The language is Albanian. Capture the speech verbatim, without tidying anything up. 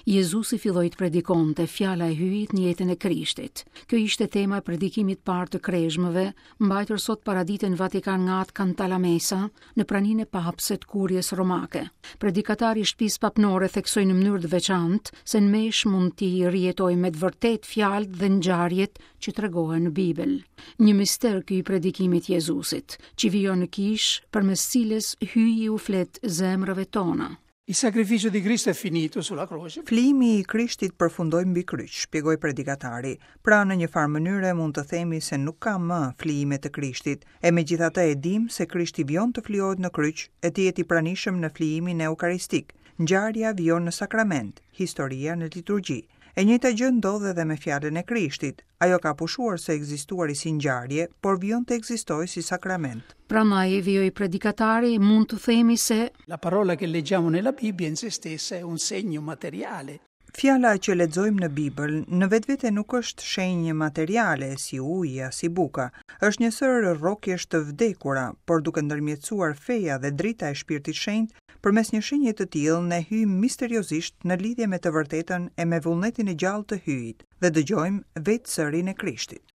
Jezusi filloi të predikonte fjala e hyjit në jetën e Krishtit. Kjo ishte tema e predikimit parë të Krezhmëve, mbajtur sot paradite në Vatikan nga atë Cantalamessa, në praninë e papës së kurjes romake. Predikatari i shtëpisë papnore theksoi në mënyrë të veçantë se në mesh mund t'i rijetojë me të vërtetë fjalët dhe ngjarjet që tregohen në Bibël. Një mister ky i predikimit të Jezusit, që vijon në kish përmes cilës hyji u flet zemrave tona. Il sacrificio di Cristo è finito sulla croce. Flimi i Krishtit përfundoi mbi kryq, shpjegoi predikatari. Pra në një farë mënyre mund të themi se nuk ka më flijime të Krishtit, e megjithatë e dim se Krishti vjon të flijohet në kryq e të jetë i pranishëm në flijimin eukaristik. Ngjarja vjon në sakrament, historia në liturgji. E njëjta gjë ndodh edhe me fjalën e Krishtit. Ajo ka pushuar se ekzistuari si ngjarje, por vjon të ekzistojë si sakrament. Prandaj vijoi predikatari, mund të themi se La parola che leggiamo nella Bibbia in se stessa è un segno materiale. Fjala që lexojmë në Bibël në vetvete nuk është shenjë materiale si uji, si buka. Është një sër rrokjesh të vdekura, por duke ndërmjetësuar feja dhe drita e Shpirtit Shenjtë, përmes një shenje të tillë ne hyjmë misteriozisht në lidhje me të vërtetën e me vullnetin e gjallë të hyjit dhe dëgjojmë vetë sërin e Krishtit.